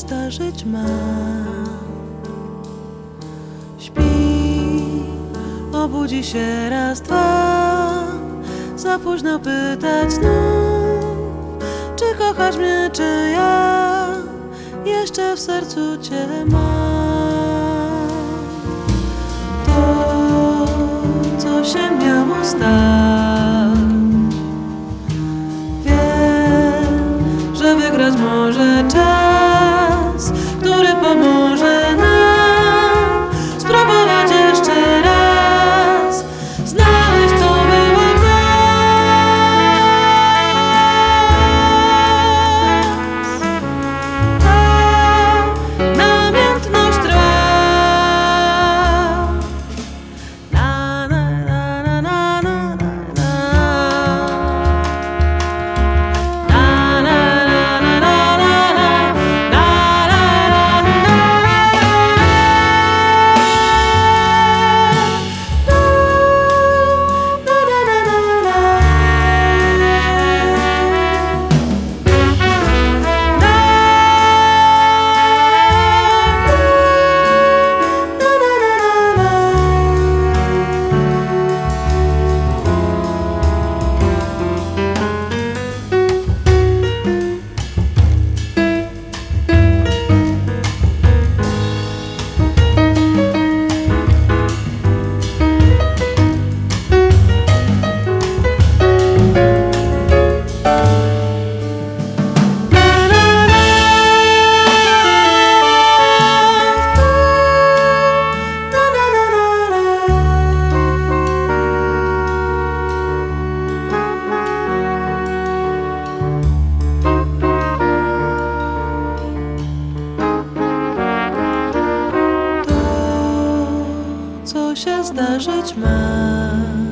zdarzyć ma. Śpi, obudzi się raz, dwa, za późno pytać znów, czy kochasz mnie, czy ja jeszcze w sercu cię mam. To, co się miało stać, wiem, że wygrać może czas, który pomoże nam spróbować jeszcze raz znaleźć, co było w nas. Ta namiętność trwa. Na, na, na, na, na, na, na. Co się zdarzyć ma.